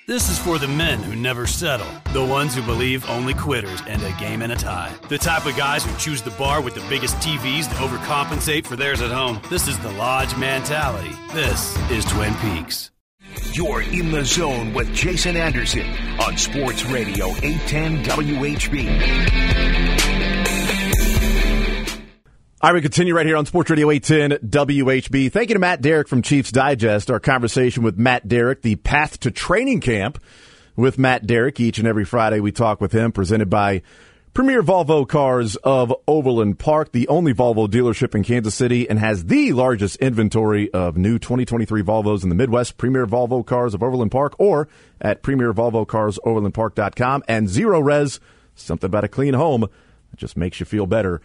This is for the men who never settle. The ones who believe only quitters end a game in a tie. The type of guys who choose the bar with the biggest TVs to overcompensate for theirs at home. This is the Lodge mentality. This is Twin Peaks. You're in the zone with Jason Anderson on Sports Radio 810 WHB. All right, we continue right here on Sports Radio 810 WHB. Thank you to Matt Derrick from Chiefs Digest. Our conversation with Matt Derrick, the Path to Training Camp with Matt Derrick. Each and every Friday we talk with him, presented by Premier Volvo Cars of Overland Park, the only Volvo dealership in Kansas City, and has the largest inventory of new 2023 Volvos in the Midwest. Premier Volvo Cars of Overland Park, or at premiervolvocarsoverlandpark.com. And Zero Res, something about a clean home that just makes you feel better.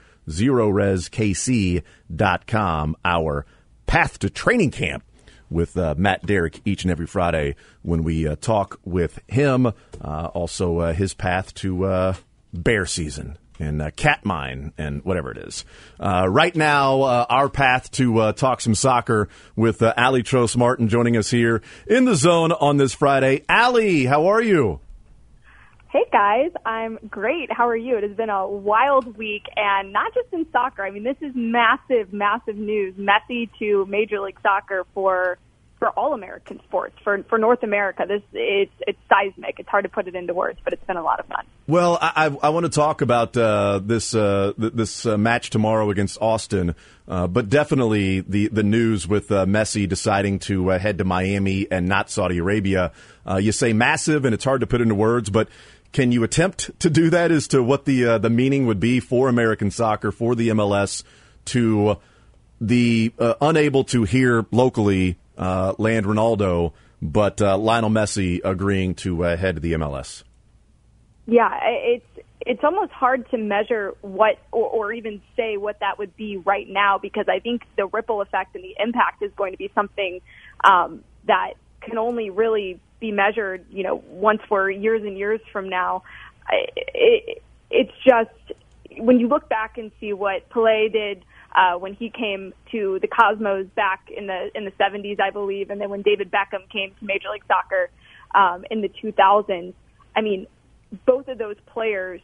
ZeroResKC.com. Our Path to Training Camp with Matt Derrick each and every Friday when we talk with him. Also, his path to bear season and cat mine and whatever it is. Right now, our path to talk some soccer with Allie Trost Martin joining us here in the zone on this Friday. Allie, how are you? Hey, guys. I'm great. How are you? It has been a wild week, and not just in soccer. I mean, this is massive, massive news. Messi to Major League Soccer for all American sports, for North America. It's seismic. It's hard to put it into words, but it's been a lot of fun. Well, I want to talk about this match tomorrow against Austin, but definitely the news with Messi deciding to head to Miami and not Saudi Arabia. You say massive, and it's hard to put into words, but can you attempt to do that as to what the meaning would be for American soccer, for the MLS, to the unable to hear locally land Ronaldo, but Lionel Messi agreeing to head to the MLS? Yeah, it's almost hard to measure what or even say what that would be right now, because I think the ripple effect and the impact is going to be something that can only really be measured, once we're years and years from now. It's just, when you look back and see what Pelé did when he came to the Cosmos back in the 70s, I believe, and then when David Beckham came to Major League Soccer in the 2000s, I mean, both of those players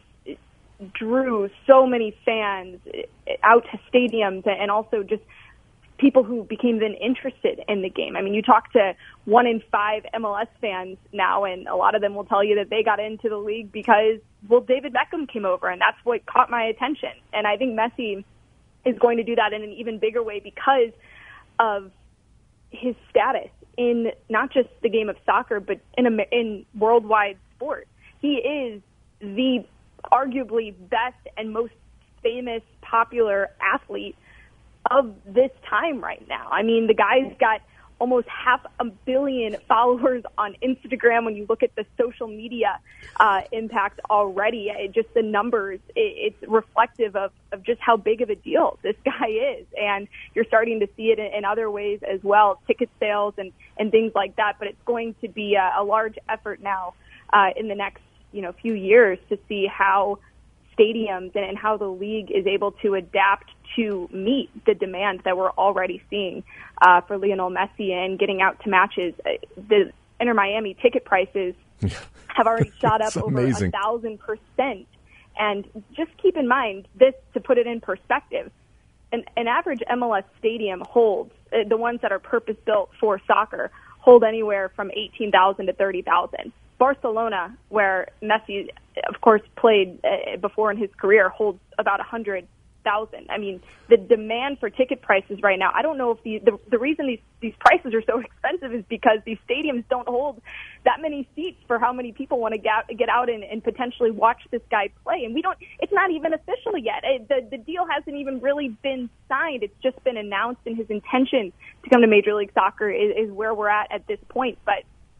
drew so many fans out to stadiums, and also just people who became then interested in the game. I mean, you talk to 1 in 5 MLS fans now, and a lot of them will tell you that they got into the league because, David Beckham came over, and that's what caught my attention. And I think Messi is going to do that in an even bigger way because of his status in not just the game of soccer, but in worldwide sport. He is the arguably best and most famous, popular athlete of this time right now. I mean, the guy's got almost 500 million followers on Instagram. When you look at the social media impact already, just the numbers, it's reflective of just how big of a deal this guy is. And you're starting to see it in other ways as well, ticket sales and things like that. But it's going to be a large effort now in the next few years to see how stadiums and how the league is able to adapt to meet the demand that we're already seeing for Lionel Messi and getting out to matches. The Inter Miami ticket prices have already shot up over 1,000%. And just keep in mind this, to put it in perspective, an average MLS stadium holds, the ones that are purpose-built for soccer, hold anywhere from 18,000 to 30,000. Barcelona, where Messi, of course, played before in his career, holds about 100,000. I mean, the demand for ticket prices right now, I don't know if the reason these prices are so expensive is because these stadiums don't hold that many seats for how many people want to get out and potentially watch this guy play. And it's not even official yet. The deal hasn't even really been signed. It's just been announced, and his intention to come to Major League Soccer is where we're at this point. But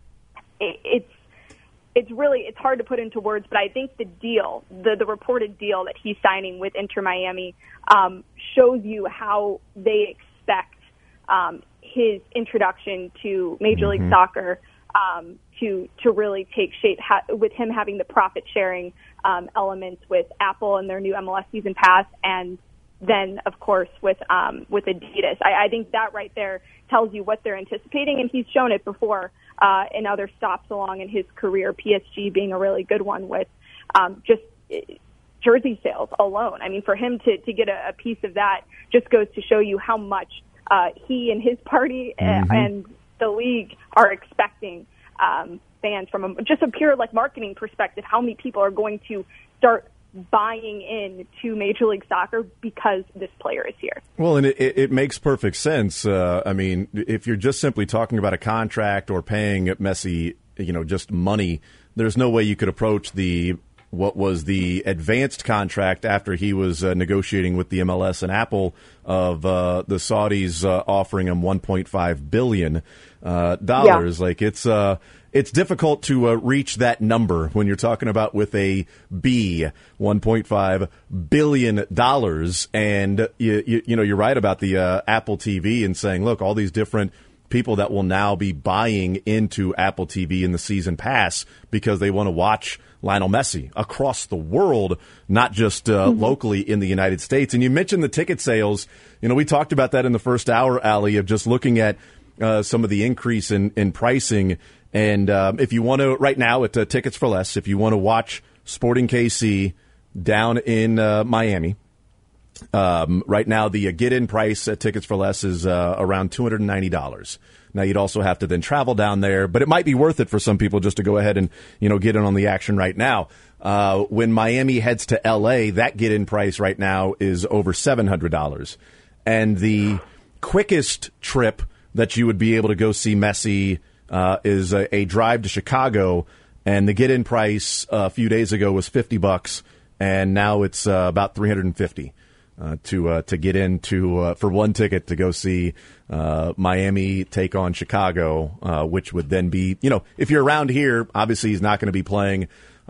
it's hard to put into words, but I think the deal, the reported deal that he's signing with Inter Miami, shows you how they expect his introduction to Major League Soccer to really take shape, with him having the profit sharing elements with Apple and their new MLS season pass, and than, of course, with Adidas. I think that right there tells you what they're anticipating, and he's shown it before in other stops along in his career, PSG being a really good one with just jersey sales alone. I mean, for him to get a piece of that just goes to show you how much he and his party and the league are expecting fans from just a pure marketing perspective. How many people are going to start buying in to Major League Soccer because this player is here? Well, and it makes perfect sense. I mean, if you're just simply talking about a contract or paying Messi, just money, there's no way you could approach what was the advanced contract after he was negotiating with the MLS and Apple of the Saudis offering him $1.5 billion. It's difficult to reach that number when you're talking about with a B, $1.5 billion. And you're right about the Apple TV and saying, look, all these different people that will now be buying into Apple TV in the season pass because they want to watch Lionel Messi across the world, not just locally in the United States. And you mentioned the ticket sales. We talked about that in the first hour, Allie, of just looking at some of the increase in pricing. And if you want to, right now at Tickets for Less, if you want to watch Sporting KC down in Miami, right now the get-in price at Tickets for Less is around $290. Now, you'd also have to then travel down there, but it might be worth it for some people just to go ahead and, get in on the action right now. When Miami heads to L.A., that get-in price right now is over $700. And the quickest trip that you would be able to go see Messi is a drive to Chicago, and the get-in price a few days ago was $50, and now it's about $350 to get into for one ticket to go see Miami take on Chicago, which would then be, if you're around here, obviously he's not going to be playing,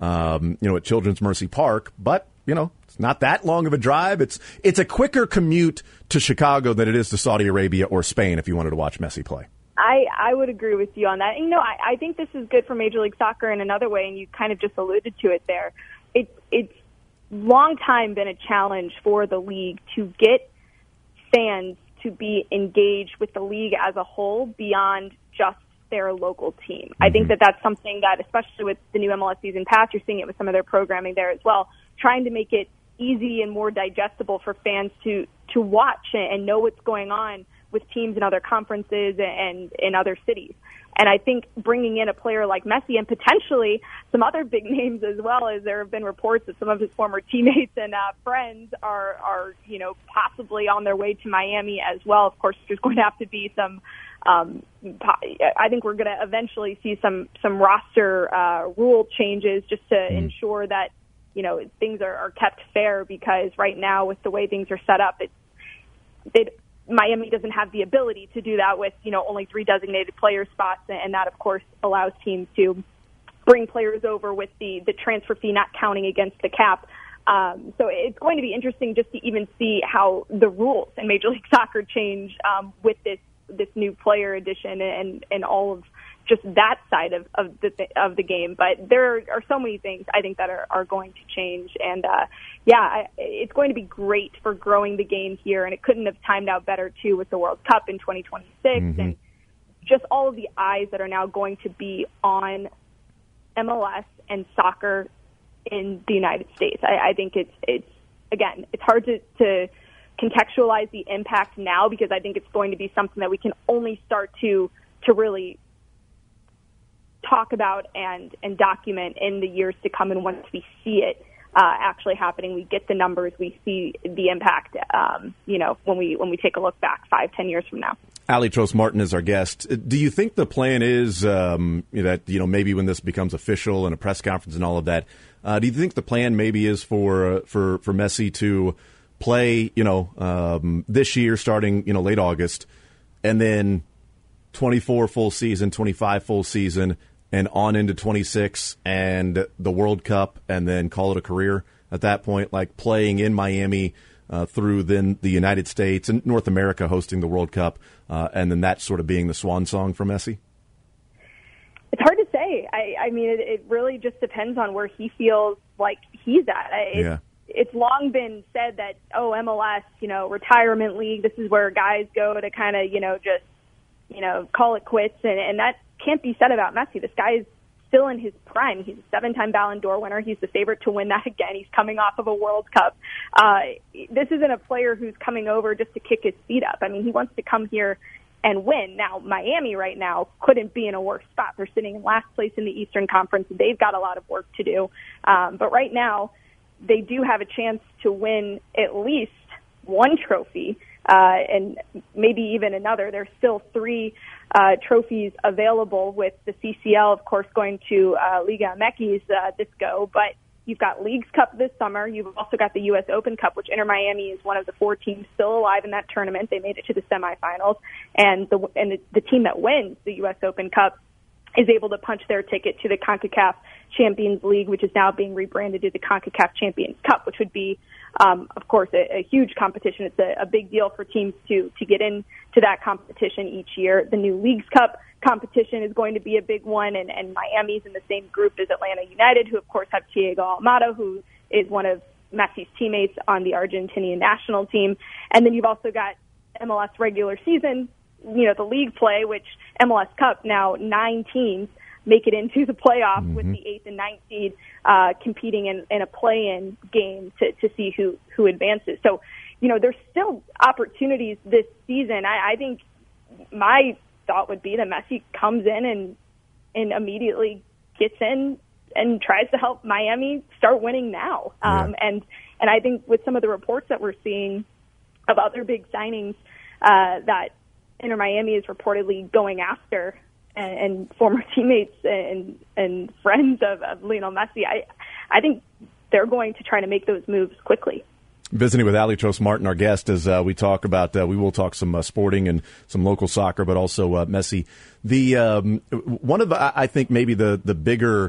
at Children's Mercy Park, but it's not that long of a drive. It's a quicker commute to Chicago than it is to Saudi Arabia or Spain if you wanted to watch Messi play. I would agree with you on that. And, I think this is good for Major League Soccer in another way, and you kind of just alluded to it there. It's long time been a challenge for the league to get fans to be engaged with the league as a whole beyond just their local team. I think that's something that, especially with the new MLS season pass, you're seeing it with some of their programming there as well, trying to make it easy and more digestible for fans to watch and know what's going on with teams in other conferences and in other cities. And I think bringing in a player like Messi and potentially some other big names as well, as there have been reports that some of his former teammates and friends are possibly on their way to Miami as well. Of course, there's going to have to be some. I think we're going to eventually see some roster rule changes just to ensure that things are kept fair, because right now with the way things are set up, Miami doesn't have the ability to do that with, only 3 designated player spots. And that, of course, allows teams to bring players over with the transfer fee not counting against the cap. So it's going to be interesting just to even see how the rules in Major League Soccer change with this new player addition and all of just that side of the game. But there are so many things I think that are going to change. And it's going to be great for growing the game here. And it couldn't have timed out better too with the World Cup in 2026 and just all of the eyes that are now going to be on MLS and soccer in the United States. I think it's hard to contextualize the impact now, because I think it's going to be something that we can only start to really talk about and document in the years to come. And once we see it actually happening, we get the numbers, we see the impact, when we take a look back 5-10 years from now. Allie Trost Martin is our guest. Do you think the plan is that, maybe when this becomes official and a press conference and all of that, do you think the plan maybe is for Messi to play, this year starting, late August, and then 24 full season, 25 full season, and on into 26 and the World Cup, and then call it a career at that point, like playing in Miami through then the United States and North America hosting the World Cup, and then that sort of being the swan song for Messi? It's hard to say. I mean, it really just depends on where he feels like he's at. it's long been said that, MLS, retirement league, this is where guys go to kind of, just, call it quits. And that can't be said about Messi. This guy is still in his prime. He's a 7-time Ballon d'Or winner. He's the favorite to win that again. He's coming off of a World Cup. This isn't a player who's coming over just to kick his feet up. I mean, he wants to come here and win. Now, Miami right now couldn't be in a worse spot. They're sitting in last place in the Eastern Conference. They've got a lot of work to do. But right now, they do have a chance to win at least one trophy, and maybe even another. There's still 3 trophies available, with the CCL, of course, going to Liga MX this go. But you've got Leagues Cup this summer. You've also got the U.S. Open Cup, which Inter Miami is one of the 4 teams still alive in that tournament. They made it to the semifinals. And the team that wins the U.S. Open Cup is able to punch their ticket to the CONCACAF Champions League, which is now being rebranded to the CONCACAF Champions Cup, which would be, of course, a huge competition. It's a big deal for teams to get into that competition each year. The new Leagues Cup competition is going to be a big one, and Miami's in the same group as Atlanta United, who, of course, have Thiago Almada, who is one of Messi's teammates on the Argentinian national team. And then you've also got MLS regular season, the league play, which MLS Cup, now 9 teams make it into the playoff with the 8th and 9th seed competing in a play-in game to see who advances. So, there's still opportunities this season. I think my thought would be that Messi comes in and immediately gets in and tries to help Miami start winning now. And I think with some of the reports that we're seeing of other big signings that Inter Miami is reportedly going after, and former teammates and friends of Lionel Messi, I think they're going to try to make those moves quickly. Visiting with Alytros Martin, our guest, as we talk about, we will talk some sporting and some local soccer, but also Messi. The one of I think maybe the bigger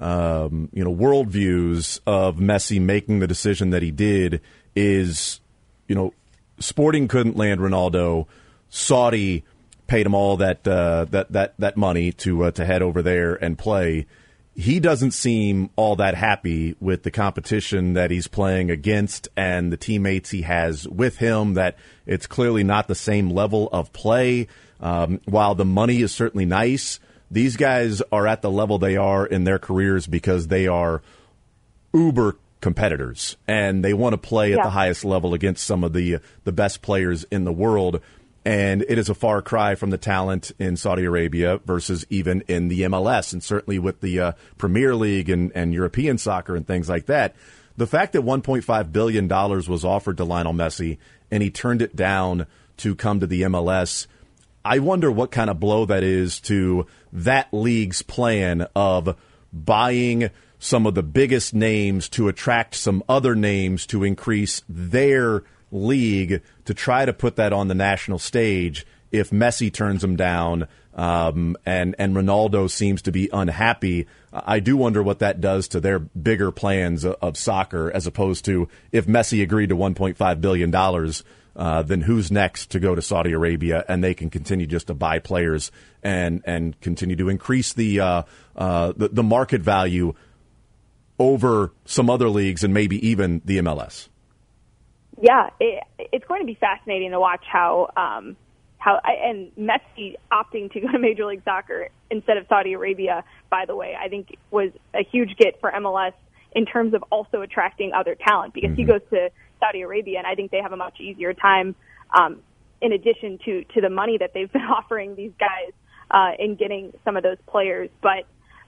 worldviews of Messi making the decision that he did is, Sporting couldn't land Ronaldo. Saudi paid him all that money to head over there and play. He doesn't seem all that happy with the competition that he's playing against and the teammates he has with him, that it's clearly not the same level of play. While the money is certainly nice, these guys are at the level they are in their careers because they are uber competitors, and they want to play at the highest level against some of the best players in the world. And it is a far cry from the talent in Saudi Arabia versus even in the MLS, and certainly with the Premier League and European soccer and things like that. The fact that $1.5 billion was offered to Lionel Messi and he turned it down to come to the MLS, I wonder what kind of blow that is to that league's plan of buying some of the biggest names to attract some other names to increase their league, to try to put that on the national stage if Messi turns them down and Ronaldo seems to be unhappy. I do wonder what that does to their bigger plans of soccer, as opposed to if Messi agreed to $1.5 billion, then who's next to go to Saudi Arabia and they can continue just to buy players and continue to increase the market value over some other leagues and maybe even the MLS. Yeah, it's going to be fascinating to watch how and Messi opting to go to Major League Soccer instead of Saudi Arabia, by the way, I think was a huge get for MLS in terms of also attracting other talent, because he goes to Saudi Arabia and I think they have a much easier time, in addition to the money that they've been offering these guys in getting some of those players. But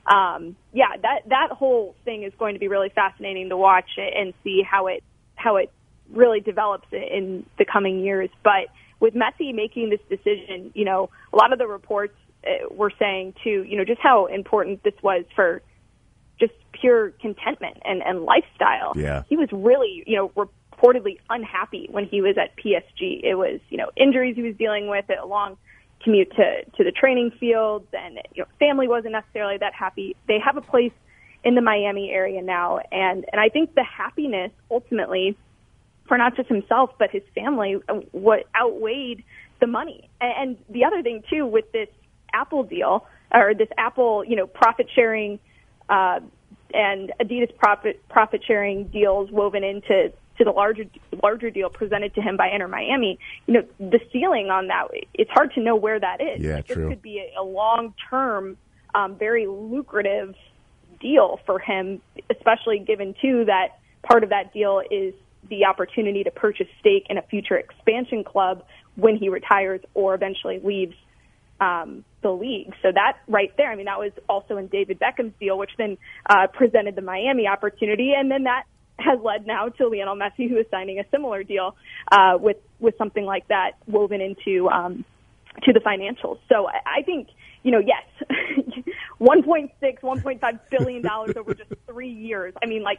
that whole thing is going to be really fascinating to watch and see how it really develops in the coming years. But with Messi making this decision, a lot of the reports were saying too, just how important this was for just pure contentment and lifestyle. Yeah. He was really, reportedly unhappy when he was at PSG. It was, injuries he was dealing with, a long commute to the training fields, and family wasn't necessarily that happy. They have a place in the Miami area now, and I think the happiness ultimately for not just himself but his family what outweighed the money. And the other thing too with this Apple deal, or this Apple profit sharing and Adidas profit sharing deals woven into the larger deal presented to him by Inter Miami, the ceiling on that, it's hard to know where that is. Yeah, true. This could be a long-term, very lucrative deal for him, especially given, too, that part of that deal is the opportunity to purchase stake in a future expansion club when he retires or eventually leaves the league. So that right there, that was also in David Beckham's deal, which then presented the Miami opportunity, and then that has led now to Lionel Messi, who is signing a similar deal with something like that woven into to the financials. So I think, yes, $1.5 billion over just 3 years.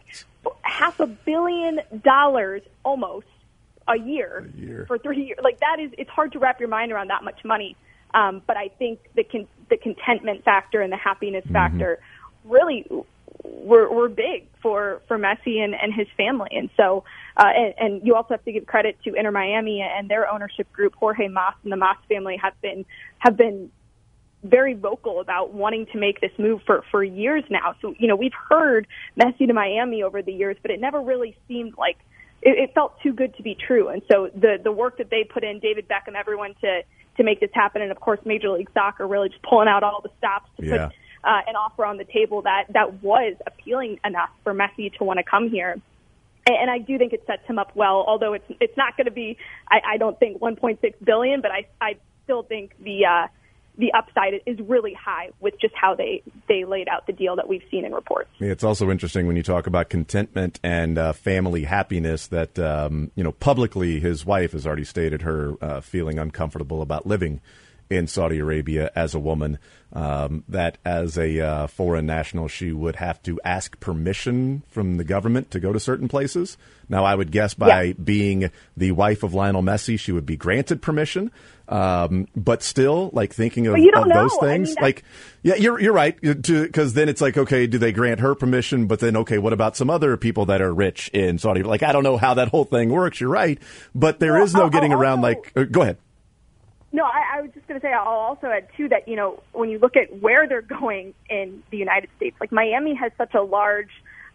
$500 million almost a year for 3 years. It's hard to wrap your mind around that much money. But I think the contentment factor and the happiness factor really were big for Messi and his family. And so, and you also have to give credit to Inter Miami and their ownership group. Jorge Mas and the Mas family have been very vocal about wanting to make this move for years now. So, we've heard Messi to Miami over the years, but it never really seemed like it felt too good to be true. And so the work that they put in, David Beckham, everyone to make this happen, and of course Major League Soccer really just pulling out all the stops to put an offer on the table that was appealing enough for Messi to want to come here. And I do think it sets him up well, although it's not going to be, I don't think, $1.6 billion, but I still think the upside is really high with just how they laid out the deal that we've seen in reports. Yeah, it's also interesting when you talk about contentment and family happiness that, publicly his wife has already stated her feeling uncomfortable about living in Saudi Arabia as a woman, that as a foreign national, she would have to ask permission from the government to go to certain places. Now, I would guess by being the wife of Lionel Messi, she would be granted permission. But still, thinking of those things, you're right. Because then it's okay, do they grant her permission? But then, okay, what about some other people that are rich in Saudi? I don't know how that whole thing works. You're right. But there is no getting around, go ahead. No, I was just going to say, I'll also add, too, that, when you look at where they're going in the United States, Miami has such a large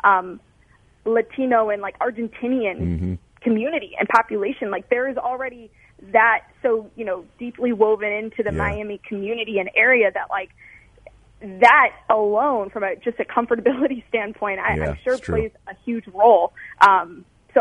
Latino and, Argentinian community and population. There is already that so, deeply woven into the Miami community and area that, that alone, from just a comfortability standpoint, I'm sure plays a huge role. So,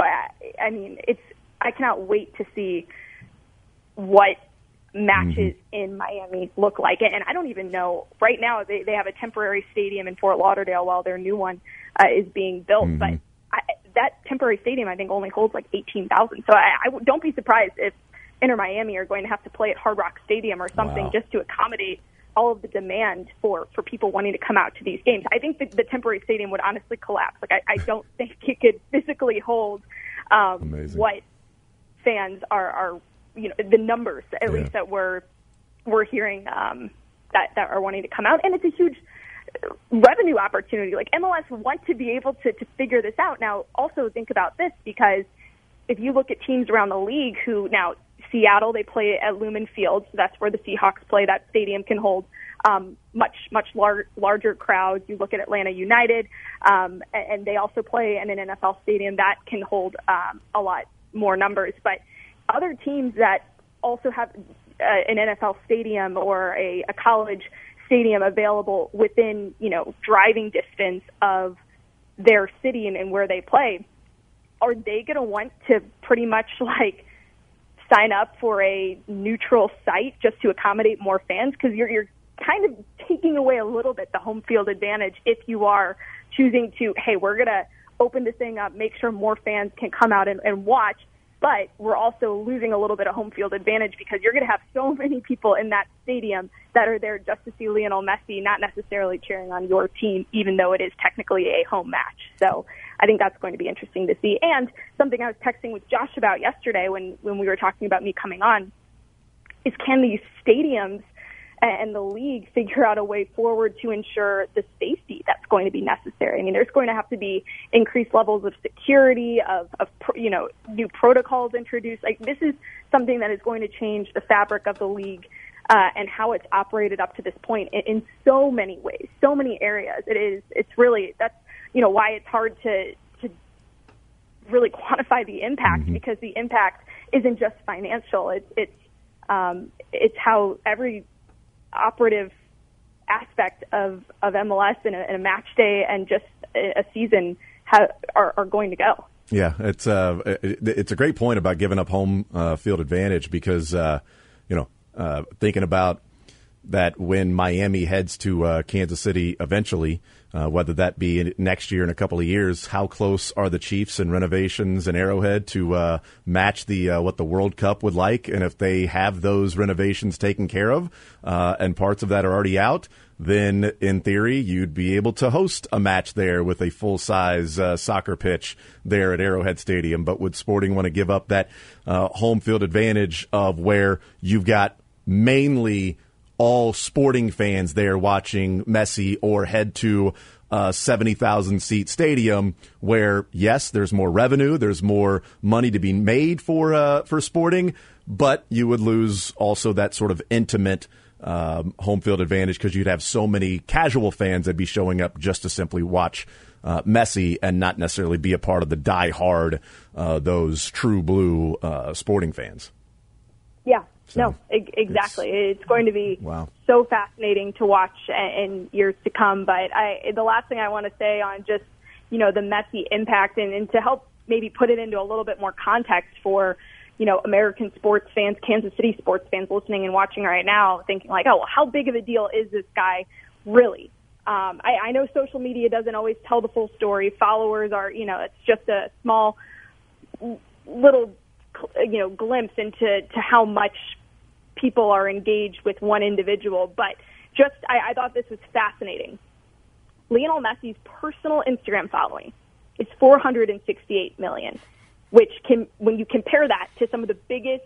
I cannot wait to see what matches in Miami look like. And I don't even know. Right now, they have a temporary stadium in Fort Lauderdale while their new one is being built. But that temporary stadium, I think, only holds 18,000. So I don't be surprised if Inter Miami are going to have to play at Hard Rock Stadium or something just to accommodate all of the demand for people wanting to come out to these games. I think the temporary stadium would honestly collapse. I don't think it could physically hold what fans are the numbers, at least, that we're hearing that are wanting to come out. And it's a huge revenue opportunity. MLS want to be able to figure this out. Now, also think about this, because if you look at teams around the league who now, Seattle, they play at Lumen Field, so that's where the Seahawks play. That stadium can hold much larger crowds. You look at Atlanta United, and they also play in an NFL stadium that can hold a lot more numbers. But other teams that also have an NFL stadium or a college stadium available within, driving distance of their city and where they play, are they going to want to pretty much sign up for a neutral site just to accommodate more fans? Because you're kind of taking away a little bit the home field advantage if you are choosing to, hey, we're going to open this thing up, make sure more fans can come out and watch. But we're also losing a little bit of home field advantage because you're going to have so many people in that stadium that are there just to see Lionel Messi, not necessarily cheering on your team, even though it is technically a home match. So I think that's going to be interesting to see. And something I was texting with Josh about yesterday when we were talking about me coming on is, can these stadiums and the league figure out a way forward to ensure the safety that's going to be necessary? There's going to have to be increased levels of security, of new protocols introduced. This is something that is going to change the fabric of the league and how it's operated up to this point in so many ways, so many areas. It's really, that's why it's hard to really quantify the impact, because the impact isn't just financial. It's how every operative aspect of MLS and a match day and just a season are going to go. Yeah, it's a great point about giving up home field advantage, because thinking about that when Miami heads to Kansas City eventually, whether that be next year in a couple of years, how close are the Chiefs and renovations and Arrowhead to match what the World Cup would like? And if they have those renovations taken care of and parts of that are already out, then in theory you'd be able to host a match there with a full-size soccer pitch there at Arrowhead Stadium. But would Sporting want to give up that home field advantage of where you've got mainly all Sporting fans there watching Messi, or head to a 70,000-seat stadium where, yes, there's more revenue, there's more money to be made for Sporting, but you would lose also that sort of intimate home field advantage, because you'd have so many casual fans that'd be showing up just to simply watch Messi and not necessarily be a part of the die-hard, those true blue Sporting fans. Yeah. No, exactly. It's going to be so fascinating to watch in years to come. But the last thing I want to say on just, the Messi impact, and to help maybe put it into a little bit more context for, American sports fans, Kansas City sports fans listening and watching right now, thinking like, oh, well, how big of a deal is this guy really? I know social media doesn't always tell the full story. Followers are, it's just a small little, glimpse into how much people are engaged with one individual, but I thought this was fascinating. Lionel Messi's personal Instagram following is 468 million, which when you compare that to some of the biggest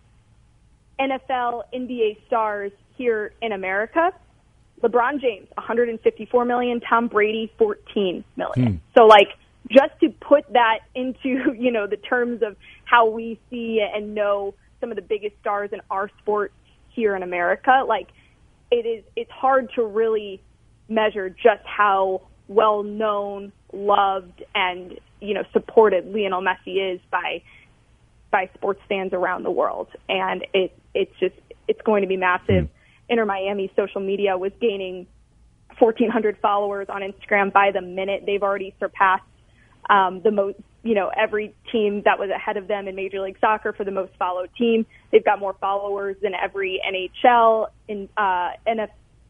NFL, NBA stars here in America, LeBron James, 154 million, Tom Brady, 14 million. So just to put that into, the terms of how we see and know some of the biggest stars in our sport here in America, it's hard to really measure just how well known, loved, and supported Lionel Messi is by sports fans around the world. And it's going to be massive. Inter Miami social media was gaining 1,400 followers on Instagram by the minute. They've already surpassed the most, every team that was ahead of them in Major League Soccer for the most followed team. They've got more followers than every NHL, NFL,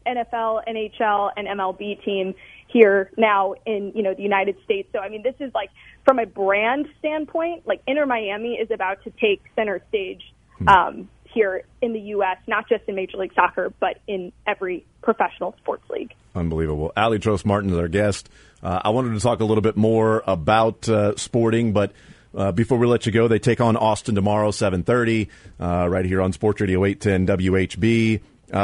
NHL, and MLB team here now in, the United States. So, this is from a brand standpoint, Inter Miami is about to take center stage here in the U.S., not just in Major League Soccer, but in every professional sports league. Unbelievable. Aly Trost-Martin is our guest. I wanted to talk a little bit more about Sporting, but before we let you go, they take on Austin tomorrow, 7:30, right here on Sports Radio 810 WHB.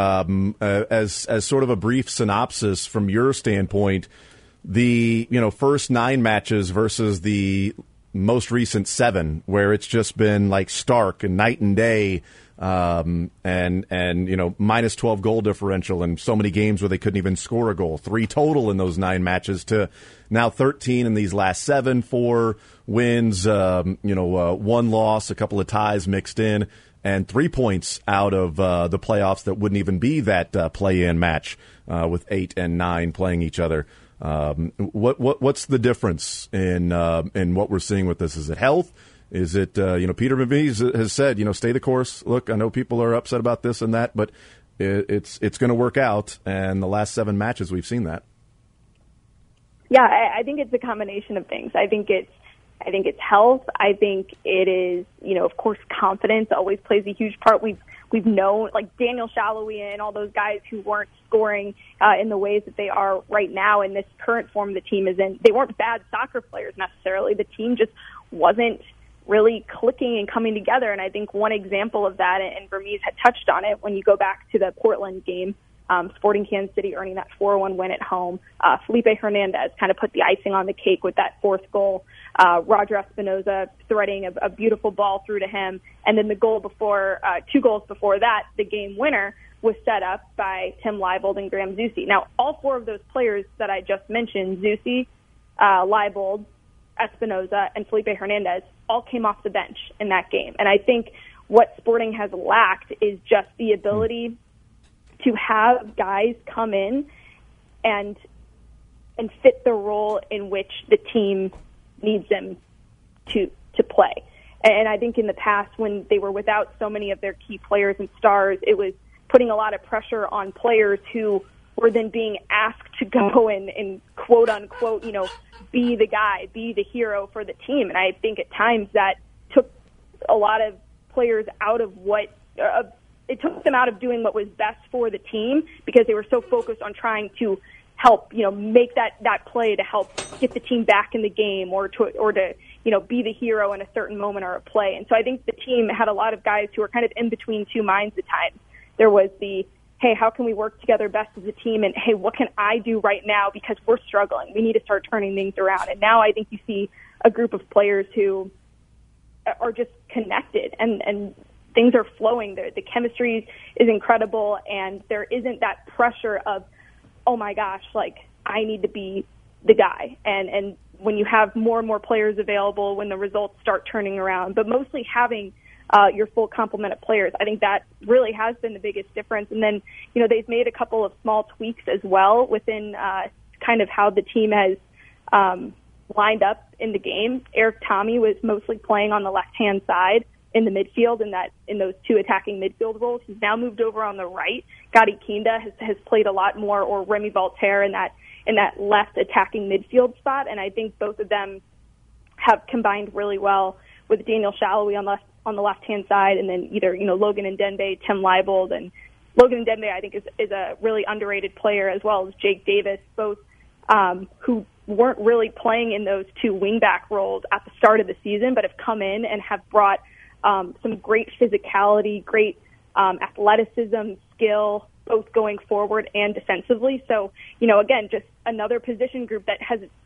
As sort of a brief synopsis from your standpoint, the first 9 matches versus the most recent 7, where it's just been stark and night and day. And minus 12 goal differential, and so many games where they couldn't even score a goal. 3 total in those 9 matches to now 13 in these last 7. 4 wins, 1 loss, a couple of ties mixed in, and 3 points out of the playoffs that wouldn't even be that play-in match with 8 and 9 playing each other. What's the difference in what we're seeing with this? Is it health? Is it, Peter Vermes has said, stay the course. Look, I know people are upset about this and that, but it's going to work out. And the last 7 matches, we've seen that. Yeah, I think it's a combination of things. I think it's health. I think it is, of course, confidence always plays a huge part. We've known, Daniel Shalhoub and all those guys who weren't scoring in the ways that they are right now in this current form the team is in. They weren't bad soccer players necessarily. The team just wasn't really clicking and coming together. And I think one example of that, and Vermes had touched on it, when you go back to the Portland game, Sporting Kansas City earning that 4-1 win at home, Felipe Hernandez kind of put the icing on the cake with that 4th goal. Roger Espinoza threading a beautiful ball through to him. And then the goal before, 2 goals before that, the game winner, was set up by Tim Leibold and Graham Zusi. Now, all 4 of those players that I just mentioned, Zusi, Leibold, Espinoza, and Felipe Hernandez all came off the bench in that game. And I think what Sporting has lacked is just the ability to have guys come in and fit the role in which the team needs them to play. And I think in the past, when they were without so many of their key players and stars, it was putting a lot of pressure on players who were then being asked to go and quote unquote, be the guy, be the hero for the team. And I think at times that took a lot of players out of it took them out of doing what was best for the team, because they were so focused on trying to help, make that play to help get the team back in the game, or to be the hero in a certain moment or a play. And so I think the team had a lot of guys who were kind of in between two minds at times. There was the, hey, how can we work together best as a team? And, hey, what can I do right now because we're struggling? We need to start turning things around. And now I think you see a group of players who are just connected and things are flowing. The chemistry is incredible, and there isn't that pressure of, oh, my gosh, I need to be the guy. And when you have more and more players available, when the results start turning around, but mostly having your full complement of players, I think that really has been the biggest difference. And then, they've made a couple of small tweaks as well within kind of how the team has lined up in the game. Eric Tommy was mostly playing on the left-hand side in the midfield, in those two attacking midfield roles. He's now moved over on the right. Gadi Kinda has played a lot more, or Remy Voltaire in that left attacking midfield spot. And I think both of them have combined really well, with Daniel Shallowy on the left-hand side, and then either, Logan Ndembe, Tim Leibold. And Logan Ndembe, I think, is a really underrated player, as well as Jake Davis, both who weren't really playing in those two wingback roles at the start of the season, but have come in and have brought some great physicality, great athleticism, skill, both going forward and defensively. So, again, just another position group that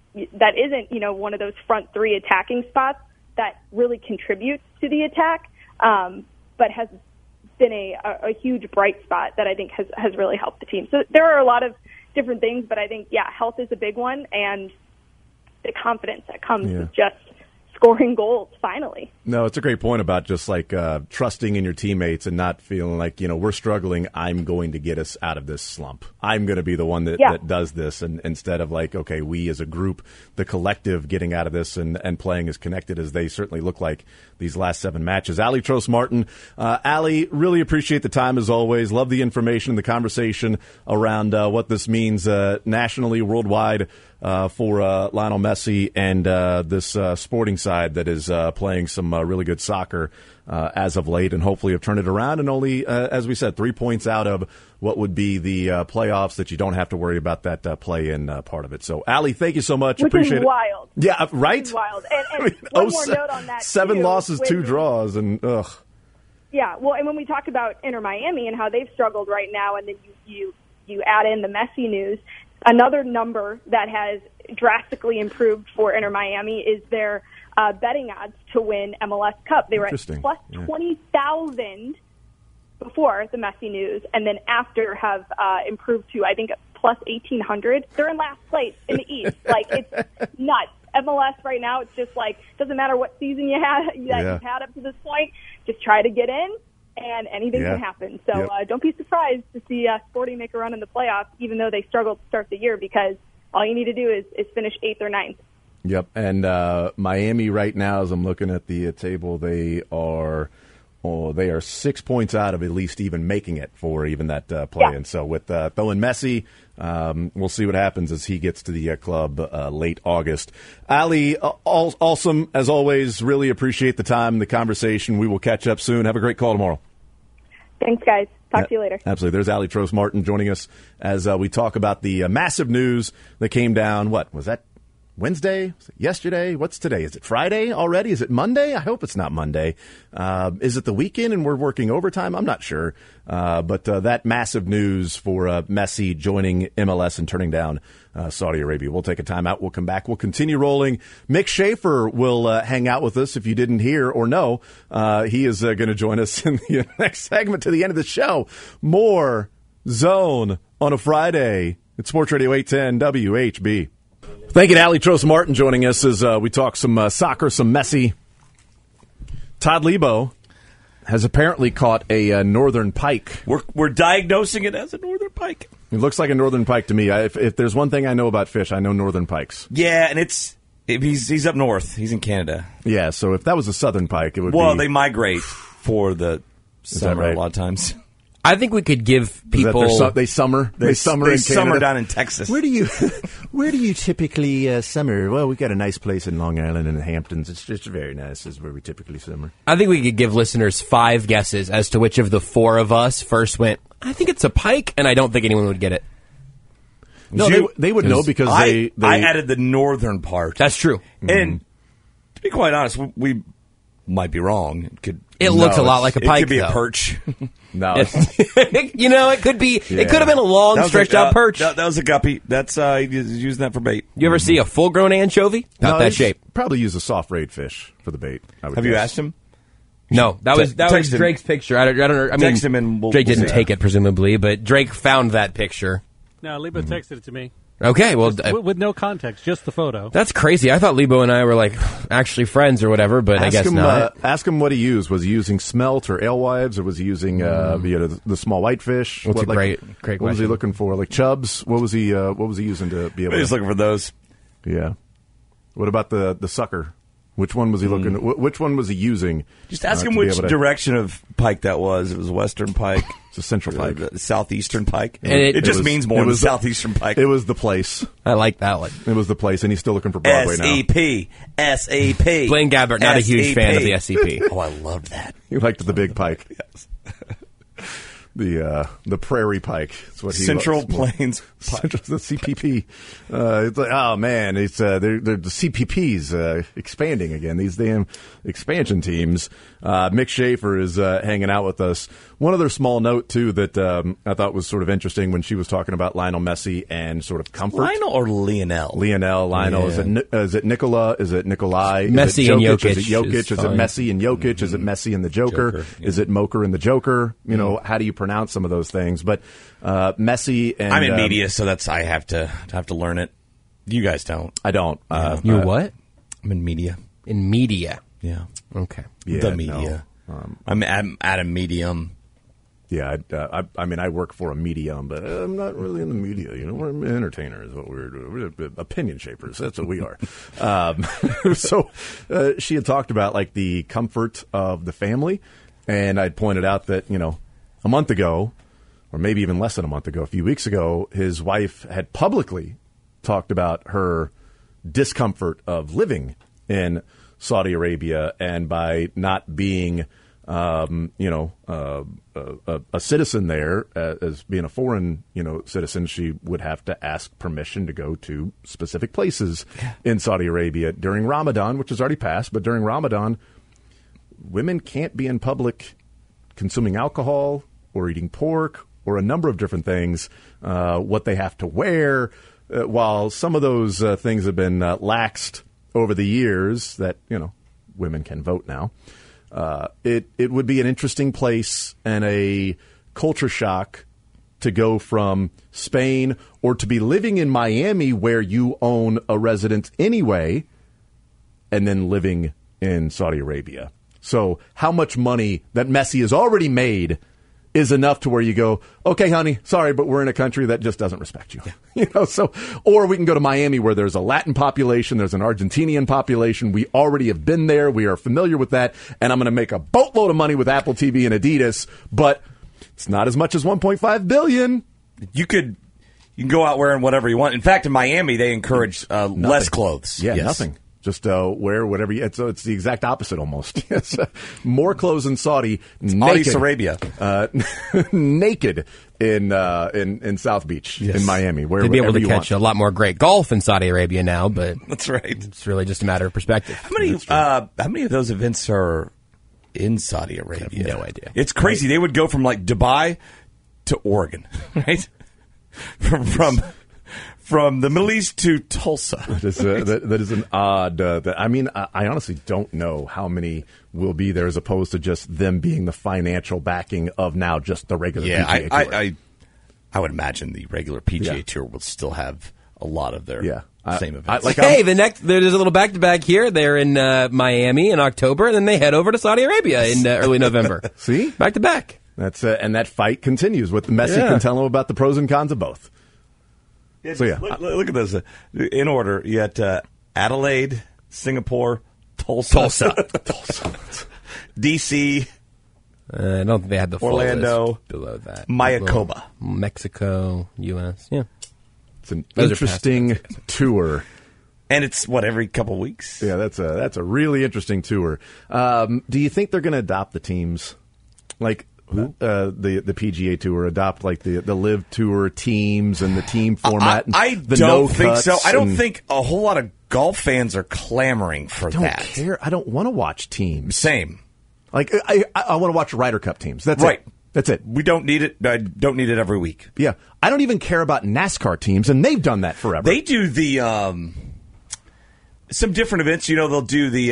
isn't, one of those front three attacking spots that really contributes to the attack, but has been a huge bright spot that I think has really helped the team. So there are a lot of different things, but I think, health is a big one, and the confidence that comes with just scoring goals finally. No, it's a great point about just trusting in your teammates and not feeling like, we're struggling, I'm going to get us out of this slump. I'm going to be the one that does this, and instead of okay, we as a group, the collective, getting out of this and playing as connected as they certainly look like these last 7 matches. Ali Trost-Martin. Ali, really appreciate the time as always. Love the information and the conversation around what this means nationally, worldwide, for Lionel Messi and this Sporting side that is playing some really good soccer as of late, and hopefully have turned it around, and only, as we said, 3 points out of what would be the playoffs, that you don't have to worry about that play-in part of it. So, Ali, thank you so much. Which appreciate is wild. it. Yeah, right? Which is wild. And one more note on that, 7 losses, 2 draws, and ugh. Yeah, well, and when we talk about Inter Miami and how they've struggled right now, and then you add in the Messi news, another number that has drastically improved for Inter Miami is their betting odds to win MLS Cup. They were at plus 20,000 before the Messi news, and then after have improved to, I think, plus 1,800. They're in last place in the East. It's nuts. MLS right now, it's just doesn't matter what season you've had up to this point, just try to get in, and anything can happen. So don't be surprised to see Sporting make a run in the playoffs, even though they struggled to start the year, because all you need to do is finish 8th or 9th. Yep, and Miami right now, as I'm looking at the table, they are 6 points out of at least even making it for even that play. And so with throwing Messi, we'll see what happens as he gets to the club late August. Ali, awesome as always. Really appreciate the time and the conversation. We will catch up soon. Have a great call tomorrow. Thanks, guys. Talk to you later. Absolutely. There's Ali Trost-Martin joining us as we talk about the massive news that came down. What was that? Wednesday? Was it yesterday? What's today? Is it Friday already? Is it Monday? I hope it's not Monday. Is it the weekend and we're working overtime? I'm not sure. But that massive news for Messi joining MLS and turning down Saudi Arabia. We'll take a timeout. We'll come back. We'll continue rolling. Mick Schaefer will hang out with us. If you didn't hear or know, he is going to join us in the next segment to the end of the show. More Zone on a Friday. It's Sports Radio 810 WHB. Thank you to Ali Trost-Martin joining us as we talk some soccer, some Messi. Todd Lebo has apparently caught a northern pike. We're diagnosing it as a northern pike. It looks like a northern pike to me. If there's one thing I know about fish, I know northern pikes. Yeah, and he's up north. He's in Canada. Yeah, so if that was a southern pike, it would be... Well, they migrate for the summer right? a lot of times. I think we could give people... They summer in summer Canada? down in Texas. Where do you typically summer? Well, we got a nice place in Long Island and the Hamptons. It's just very nice. Is where we typically summer. I think we could give listeners 5 guesses as to which of the 4 of us first went, I think it's a pike, and I don't think anyone would get it. No, they would know because I added the northern part. That's true. And to be quite honest, we might be wrong. It looks a lot like a pike, It could be though. a perch. No. It could be. It could have been a long, stretched-out perch. That was a guppy. That's he's using that for bait. You ever see a full-grown anchovy? Not that shape. Probably use a soft raid fish for the bait. Have you asked him? No, that was text him. Drake's picture. I don't know. I mean, Text him and Drake didn't we'll see. take it, presumably, but Drake found that picture. No, Lebo texted it to me. Okay, well, With no context, just the photo. that's crazy. I thought Lebo and I were actually friends or whatever, but I guess not. Ask him what he used. Was he using smelt or alewives, or was he using the small whitefish? That's a great What was he question. looking for? Like chubs? What was he using to be able? He's looking for those. Yeah. What about the sucker? Which one was he looking? Which one was he using? Just ask to him be which able to- direction of pike that was. It was western pike. It's a central pike. The southeastern pike. And it just was- means more it than was- southeastern pike. It was the place. I like that one. It was the place, and he's still looking for Broadway now. SAP. Blaine Gabbert, not a huge fan of the SCP. Oh, I loved that. He liked the big pike. Yes. The prairie pike. That's what he Central loves. Plains Central, the CPP. It's like, oh man, it's they're the CPP's expanding again. These damn expansion teams. Mick Schaefer is hanging out with us. One other small note too that I thought was sort of interesting when she was talking about Lionel Messi and sort of comfort. Lionel or Lionel? Lionel. Yeah. Is it Nicola? Is it Nikolai? Messi is it and Jokic? Jokic Is it Jokic? is Is it fine. Messi and Jokic? Is it Messi and the Joker? Yeah. Is it Moker and the Joker? You know, how do you pronounce some of those things? But Messi and I'm in media, so that's I have to learn it. You guys don't. I don't. You're what? I'm in media. In media. Yeah. Okay. Yeah, The media. no. I'm at a medium. Yeah, I mean, I work for a medium, but I'm not really in the media. You know, we're entertainers. What we're opinion shapers. That's what we are. So she had talked about like the comfort of the family, and I'd pointed out that a month ago, or maybe even less than a month ago, a few weeks ago, his wife had publicly talked about her discomfort of living in Saudi Arabia, and by not being a citizen there, as being a foreign, citizen, she would have to ask permission to go to specific places in Saudi Arabia during Ramadan, which has already passed. But during Ramadan, women can't be in public consuming alcohol or eating pork or a number of different things. What they have to wear, while some of those things have been laxed over the years, that women can vote now. It would be an interesting place and a culture shock to go from Spain or to be living in Miami where you own a residence anyway and then living in Saudi Arabia. So how much money that Messi has already made is enough to where you go, okay, honey, sorry, but we're in a country that just doesn't respect you. So, or we can go to Miami where there's a Latin population, there's an Argentinian population. We already have been there. We are familiar with that. And I'm going to make a boatload of money with Apple TV and Adidas, but it's not as much as $1.5 billion. You can go out wearing whatever you want. In fact, in Miami, they encourage less clothes. Yeah, Yes. nothing. Just wear whatever you... It's the exact opposite almost. Yes. More clothes in Saudi. Saudi Arabia. Naked in South Beach, in Miami. Where They'd be able to you catch want. a lot more great golf in Saudi Arabia now, but That's right. it's really just a matter of perspective. How many of those events are in Saudi Arabia? no idea. It's crazy. They would go from like Dubai to Oregon, right? From the Middle East to Tulsa. That is an odd... I honestly don't know how many will be there as opposed to just them being the financial backing of now just the regular PGA Tour. I would imagine the regular PGA Tour will still have a lot of their Same event. Hey, there's a little back-to-back here. They're in Miami in October, and then they head over to Saudi Arabia in early November. See? Back-to-back. That's and that fight continues with Messi can tell him about the pros and cons of both. So look at this. In order, you had Adelaide, Singapore, Tulsa. D.C., I don't think they had the full Orlando, list below that. Mayakoba. Mexico, U.S., yeah. It's an interesting tour. And it's, every couple weeks? Yeah, that's a really interesting tour. Do you think they're going to adopt the teams? Like, the PGA Tour adopt like the LIV Tour teams and the team format? I don't think so. I don't think a whole lot of golf fans are clamoring for that. I don't care. I don't want to watch teams. Same. Like, I want to watch Ryder Cup teams. That's right. It. That's it. We don't need it. I don't need it every week. Yeah. I don't even care about NASCAR teams, and they've done that forever. They do the some different events. They'll do the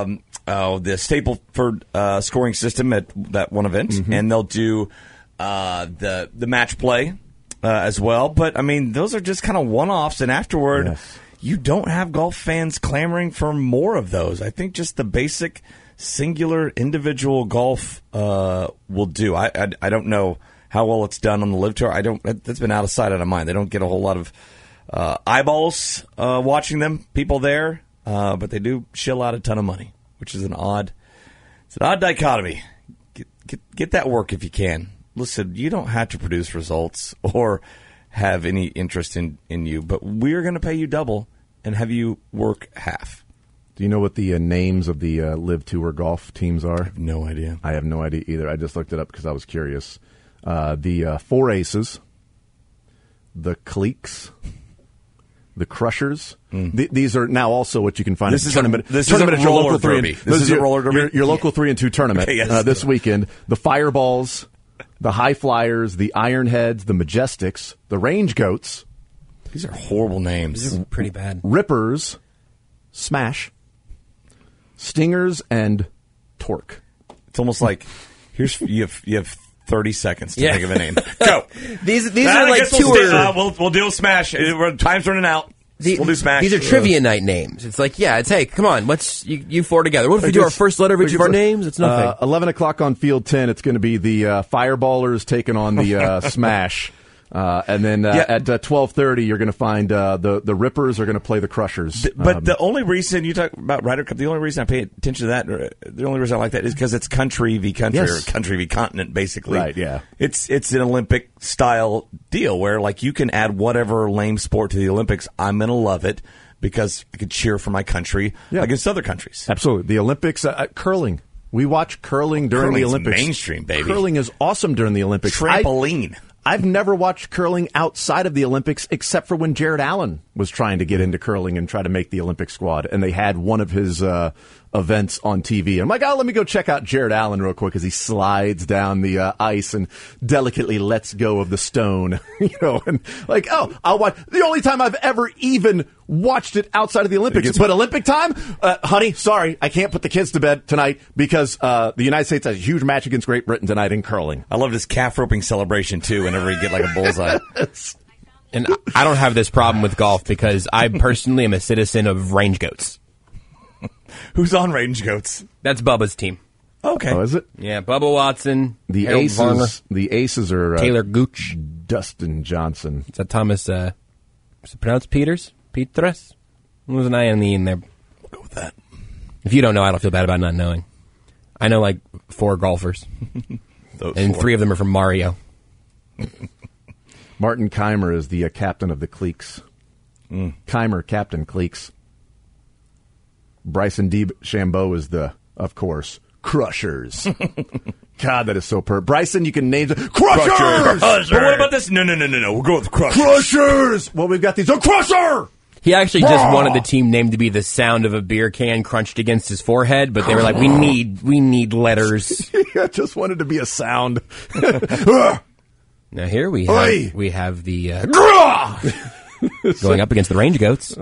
Stapleford scoring system at that one event, and they'll do the match play as well. But, I mean, those are just kind of one-offs, and afterward, you don't have golf fans clamoring for more of those. I think just the basic singular individual golf will do. I don't know how well it's done on the LIV Tour. That's been out of sight, out of mind. They don't get a whole lot of eyeballs watching them, people there, but they do shill out a ton of money, which is an odd dichotomy. Get that work if you can. Listen, you don't have to produce results or have any interest in you, but we're going to pay you double and have you work half. Do you know what the names of the LIV Tour golf teams are? I have no idea. I have no idea either. I just looked it up because I was curious. The Four Aces, the Cliques, the Crushers. These are now also what you can find this at is tournament. This tournament is a roller derby. This is a roller derby. Your local 3 and 2 tournament this weekend. The Fireballs, the High Flyers, the Ironheads, the Majestics, the Range Goats. These are horrible names. These are pretty bad. Rippers, Smash, Stingers, and Torque. It's almost like you have 30 seconds to think of a name. Go. These are like tour. We'll deal with Smash. Time's running out. We'll do Smash. These are trivia night names. It's like, hey, come on, let's you four together. What if we do our first letter of each of our names? It's nothing. 11 o'clock on Field 10, it's going to be the Fireballers taking on the Smash. And then at 12:30, you're going to find the Rippers are going to play the Crushers. But the only reason you talk about Ryder Cup, the only reason I pay attention to that, or the only reason I like that, is because it's country v. country or country v. continent, basically. Right? Yeah. It's an Olympic style deal where you can add whatever lame sport to the Olympics. I'm going to love it because I can cheer for my country against other countries. Absolutely. The Olympics, curling. We watch curling during the Olympics. Mainstream, baby. Curling is awesome during the Olympics. Trampoline. I've never watched curling outside of the Olympics except for when Jared Allen was trying to get into curling and try to make the Olympic squad, and they had one of his events on TV. I'm like, let me go check out Jared Allen real quick as he slides down the ice and delicately lets go of the stone. And I'll watch. The only time I've ever even watched it outside of the Olympics. But Olympic time, honey, sorry, I can't put the kids to bed tonight because the United States has a huge match against Great Britain tonight in curling. I love this calf roping celebration, too, whenever you get like a bullseye. And I don't have this problem with golf because I personally am a citizen of Range Goats. Who's on Range Goats? That's Bubba's team. Okay. Oh, is it? Yeah, Bubba Watson, the Harold Aces. Varner, The Aces are Taylor Gooch, Dustin Johnson. Is that Thomas? Is it pronounced Peters? Petrus? There's an I and the E in there. We'll go with that. If you don't know, I don't feel bad about not knowing. I know 4 golfers, and 3 of them are from Mario. Martin Keimer is the captain of the Cliques. Keimer, Captain Cliques. Bryson DeChambeau is of course, Crushers. God, that is so Bryson, you can name it. Crushers! But what about this? No. We'll go with Crushers. Crushers! Well, we've got these. Crusher! He actually just wanted the team name to be the sound of a beer can crunched against his forehead, but they were like, we need letters. I just wanted to be a sound. Now here we have the going up against the Range Goats.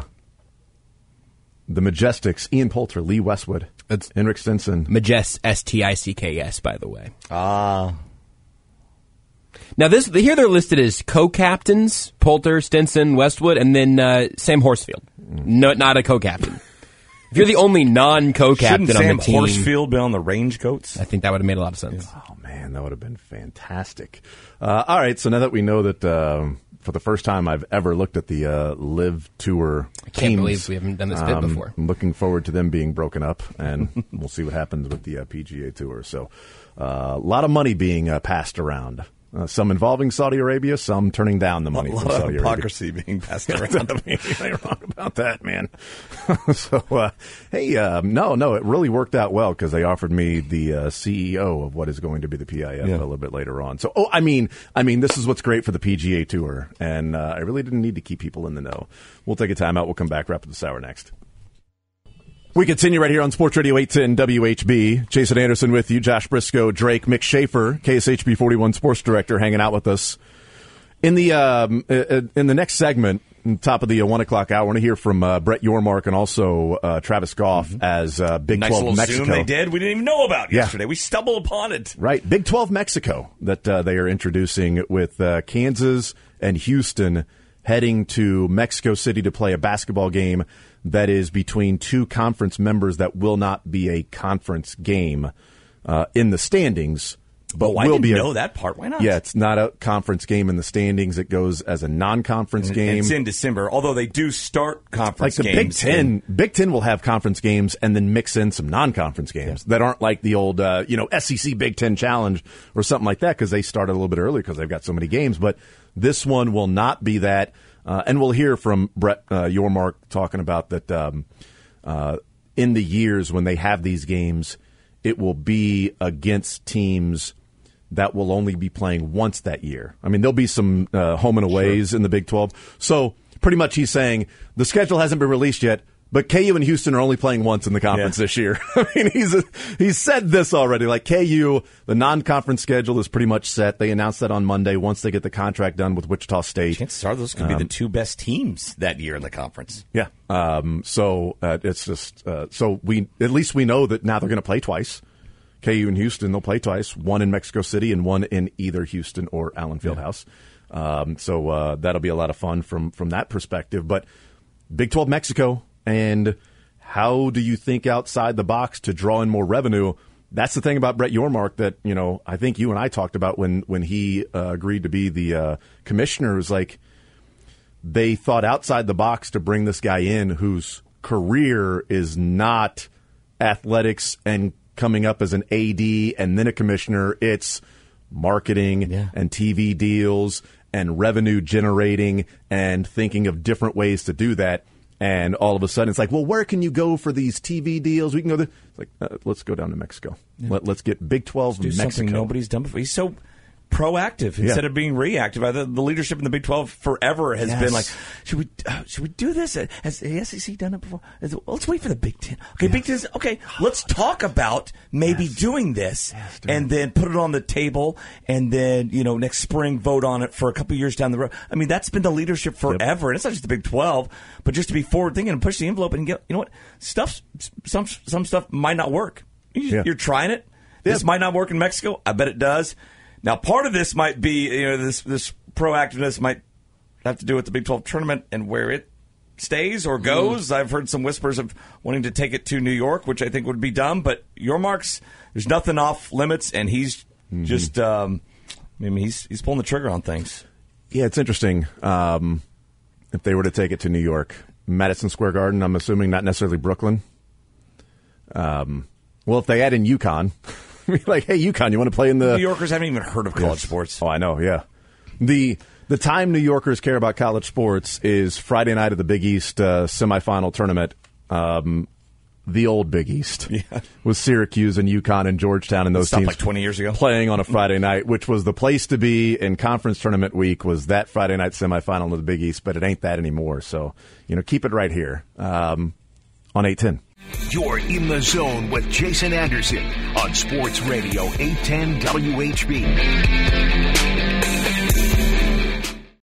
The Majestics, Ian Poulter, Lee Westwood, Henrik Stenson. Majest, Sticks, by the way. Now, here they're listed as co-captains, Poulter, Stinson, Westwood, and then Sam Horsfield. No, not a co-captain. If you're the only non-co-captain on the team... Shouldn't Sam Horsfield be on the range coats? I think that would have made a lot of sense. Oh, man, that would have been fantastic. All right, so now that we know that for the first time I've ever looked at the Live Tour I can't believe we haven't done this bit before. I'm looking forward to them being broken up, and we'll see what happens with the PGA Tour. So a lot of money being passed around. Some involving Saudi Arabia, some turning down the money from Saudi Arabia. A lot of hypocrisy being passed around. You ain't wrong about that, man. So, hey, no, it really worked out well because they offered me the CEO of what is going to be the PIF a little bit later on. So, I mean, this is what's great for the PGA Tour, and I really didn't need to keep people in the know. We'll take a timeout. We'll come back, wrap up this hour next. We continue right here on Sports Radio 810 WHB. Jason Anderson with you, Josh Briscoe, Drake, Mick Schaefer, KSHB 41 Sports Director, hanging out with us. In the next segment, top of the 1 o'clock hour, I want to hear from Brett Yormark and also Travis Goff as Big 12 Mexico. Zoom they did. We didn't even know about yesterday. We stumbled upon it. Right. Big 12 Mexico that they are introducing with Kansas and Houston heading to Mexico City to play a basketball game that is between two conference members that will not be a conference game in the standings. But I didn't know that part. Why not? Yeah, it's not a conference game in the standings. It goes as a non-conference game. It's in December, although they do start conference games. Like the Big Ten. Big Ten will have conference games and then mix in some non-conference games that aren't like the old SEC Big Ten Challenge or something like that because they started a little bit earlier because they've got so many games. But this one will not be that. And we'll hear from Brett Yormark talking about that in the years when they have these games, it will be against teams that will only be playing once that year. I mean, there'll be some home and aways in the Big 12. So pretty much he's saying the schedule hasn't been released yet, but KU and Houston are only playing once in the conference this year. I mean, he's said this already. Like KU, the non-conference schedule is pretty much set. They announced that on Monday once they get the contract done with Wichita State. Chances are those could be the two best teams that year in the conference. Yeah. So it's just so we at least we know that now they're going to play twice. KU and Houston, they'll play twice, one in Mexico City and one in either Houston or Allen Fieldhouse. So that'll be a lot of fun from that perspective. But Big 12 Mexico. And how do you think outside the box to draw in more revenue? That's the thing about Brett Yormark that, I think you and I talked about when he agreed to be the commissioner. It was like they thought outside the box to bring this guy in whose career is not athletics and coming up as an AD and then a commissioner. It's marketing and TV deals and revenue generating and thinking of different ways to do that. And all of a sudden, it's like, well, where can you go for these TV deals? We can go there. It's like, let's go down to Mexico. Yeah. Let's get Big 12 Mexico. Something nobody's done before. He's so proactive instead of being reactive. The leadership in the Big 12 forever has been like, should we do this? Has the SEC done it before? Let's wait for the Big Ten. Okay, Big Ten. Okay, let's talk about maybe doing this and then put it on the table and then, next spring vote on it for a couple years down the road. I mean, that's been the leadership forever. And it's not just the Big 12, but just to be forward thinking and push the envelope and get, some stuff might not work. You're trying it. This might not work in Mexico. I bet it does. Now, part of this might be, this proactiveness might have to do with the Big 12 tournament and where it stays or goes. I've heard some whispers of wanting to take it to New York, which I think would be dumb. But Yormark's, there's nothing off limits, and he's just, he's pulling the trigger on things. Yeah, it's interesting. If they were to take it to New York, Madison Square Garden, I'm assuming not necessarily Brooklyn. Well, if they add in UConn. Like, hey, UConn, you want to play in the... New Yorkers haven't even heard of college sports. Oh, I know, yeah. The time New Yorkers care about college sports is Friday night of the Big East semifinal tournament. The old Big East. Yeah. With Syracuse and UConn and Georgetown and those teams. Like 20 years ago. Playing on a Friday night, which was the place to be in conference tournament week, was that Friday night semifinal of the Big East, but it ain't that anymore. So, keep it right here on 810. You're in the zone with Jason Anderson on Sports Radio 810 WHB.